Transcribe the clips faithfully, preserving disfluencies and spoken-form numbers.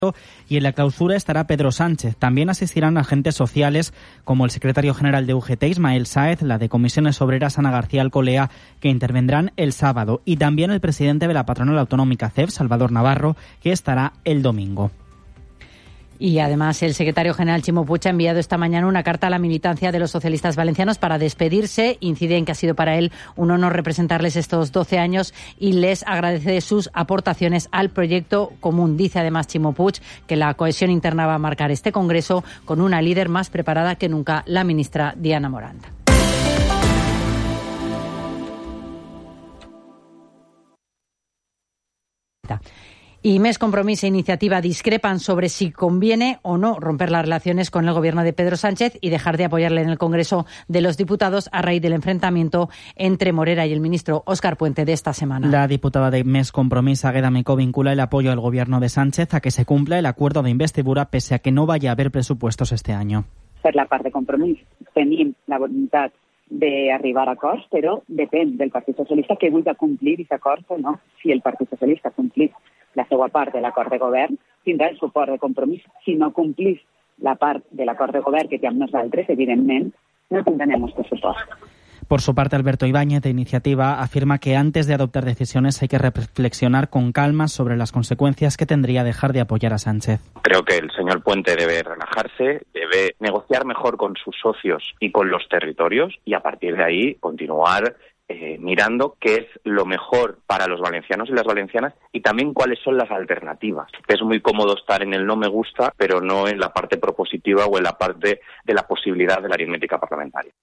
y en la clausura estará Pedro Sánchez. También asistirán agentes sociales como el secretario general de U G T, Ismael Sáez, la de Comisiones Obreras, Ana García Alcolea, que intervendrán el sábado, y también el presidente de la patronal autonómica C E F, Salvador Navarro, que estará el domingo. Y además el secretario general Chimo Puig ha enviado esta mañana una carta a la militancia de los socialistas valencianos para despedirse. Incide en que ha sido para él un honor representarles estos doce años y les agradece sus aportaciones al proyecto común. Dice además Chimo Puig que la cohesión interna va a marcar este congreso con una líder más preparada que nunca, la ministra Diana Morant. Y Més Compromís e Iniciativa discrepan sobre si conviene o no romper las relaciones con el gobierno de Pedro Sánchez y dejar de apoyarle en el Congreso de los Diputados a raíz del enfrentamiento entre Morera y el ministro Óscar Puente de esta semana. La diputada de Més Compromís, Águeda Mecó, vincula el apoyo al gobierno de Sánchez a que se cumpla el acuerdo de investidura pese a que no vaya a haver presupuestos este año. Per la part de Compromís tenim la voluntat d'arribar a acords, però depèn del Partit Socialista que vulgui complir aquest acord o no. Si el Partit Socialista complís la seva part de l'acord de govern, tindrà el suport de Compromís. Si no complís la part de l'acord de govern que té amb nosaltres, evidentment, no tindrem este suport. Por su parte, Alberto Ibáñez, de Iniciativa, afirma que antes de adoptar decisiones hay que reflexionar con calma sobre las consecuencias que tendría dejar de apoyar a Sánchez. Creo que el señor Puente debe relajarse, debe negociar mejor con sus socios y con los territorios y a partir de ahí continuar Eh, mirando qué es lo mejor para los valencianos y las valencianas y también cuáles son las alternativas. Es muy cómodo estar en el no me gusta, pero no en la parte propositiva o en la parte de la posibilidad de la aritmética parlamentaria.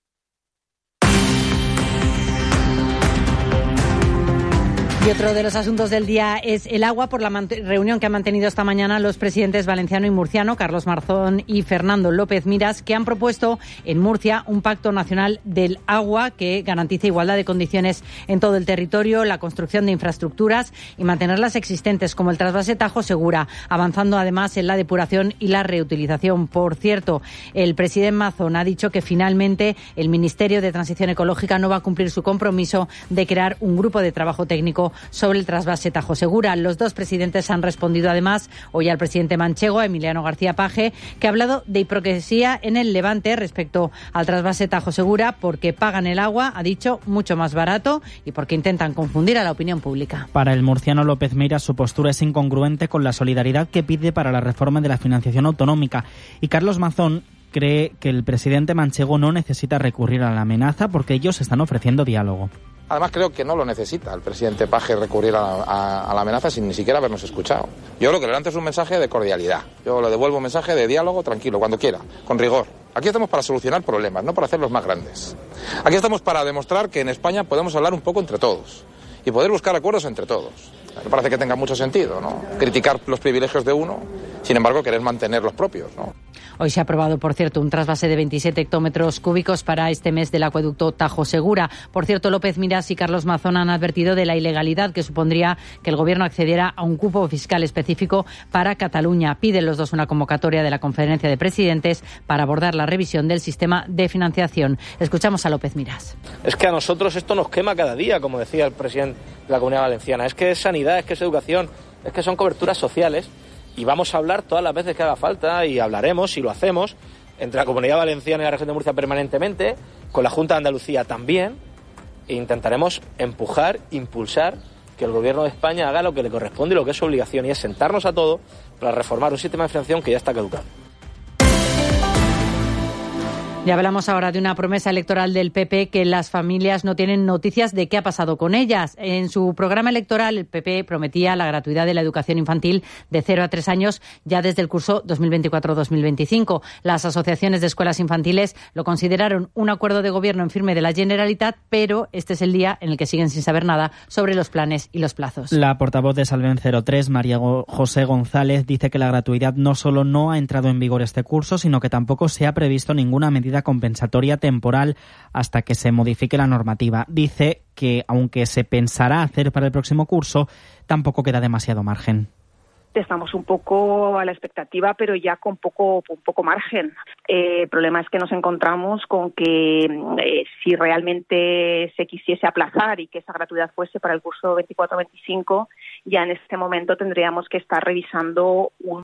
Y otro de los asuntos del día es el agua, por la reunión que han mantenido esta mañana los presidentes valenciano y murciano, Carlos Marzón y Fernando López Miras, que han propuesto en Murcia un pacto nacional del agua que garantice igualdad de condiciones en todo el territorio, la construcción de infraestructuras y mantenerlas existentes, como el trasvase Tajo Segura, avanzando además en la depuración y la reutilización. Por cierto, el presidente Mazón ha dicho que finalmente el Ministerio de Transición Ecológica no va a cumplir su compromiso de crear un grupo de trabajo técnico sobre el trasvase Tajo Segura. Los dos presidentes han respondido además hoy al presidente manchego, a Emiliano García Paje, que ha hablado de hipocresía en el Levante respecto al trasvase Tajo Segura porque pagan el agua, ha dicho, mucho más barato y porque intentan confundir a la opinión pública. Para el murciano López Miras, su postura es incongruente con la solidaridad que pide para la reforma de la financiación autonómica. Y Carlos Mazón cree que el presidente manchego no necesita recurrir a la amenaza porque ellos están ofreciendo diálogo. Además, creo que no lo necesita el presidente Paje recurrir a, a, a la amenaza sin ni siquiera habernos escuchado. Yo lo que le lanzo es un mensaje de cordialidad. Yo le devuelvo un mensaje de diálogo tranquilo, cuando quiera, con rigor. Aquí estamos para solucionar problemas, no para hacerlos más grandes. Aquí estamos para demostrar que en España podemos hablar un poco entre todos y poder buscar acuerdos entre todos. Me parece que tenga mucho sentido, ¿no? Criticar los privilegios de uno, sin embargo, querer mantener los propios, ¿no? Hoy se ha aprobado, por cierto, un trasvase de veintisiete hectómetros cúbicos para este mes del acueducto Tajo Segura. Por cierto, López Miras y Carlos Mazón han advertido de la ilegalidad que supondría que el Gobierno accediera a un cupo fiscal específico para Cataluña. Piden los dos una convocatoria de la Conferencia de Presidentes para abordar la revisión del sistema de financiación. Escuchamos a López Miras. Es que a nosotros esto nos quema cada día, como decía el presidente de la Comunidad Valenciana. Es que es sanidad, es que es educación, es que son coberturas sociales. Y vamos a hablar todas las veces que haga falta y hablaremos, si lo hacemos, entre la Comunidad Valenciana y la Región de Murcia permanentemente, con la Junta de Andalucía también, e intentaremos empujar, impulsar que el Gobierno de España haga lo que le corresponde y lo que es su obligación, y es sentarnos a todos para reformar un sistema de financiación que ya está caducado. Ya hablamos ahora de una promesa electoral del P P, que las familias no tienen noticias de qué ha pasado con ellas. En su programa electoral, el P P prometía la gratuidad de la educación infantil de cero a tres años ya desde el curso dos mil veinticuatro dos mil veinticinco. Las asociaciones de escuelas infantiles lo consideraron un acuerdo de gobierno en firme de la Generalitat, pero este es el día en el que siguen sin saber nada sobre los planes y los plazos. La portavoz de Salven cero tres, María José González, dice que la gratuidad no solo no ha entrado en vigor este curso, sino que tampoco se ha previsto ninguna medida compensatoria temporal hasta que se modifique la normativa. Dice que, aunque se pensará hacer para el próximo curso, tampoco queda demasiado margen. estamos un poco a la expectativa, pero ya con poco, un poco margen. Eh, el problema es que nos encontramos con que eh, si realmente se quisiese aplazar y que esa gratuidad fuese para el curso veinticuatro veinticinco, ya en este momento tendríamos que estar revisando un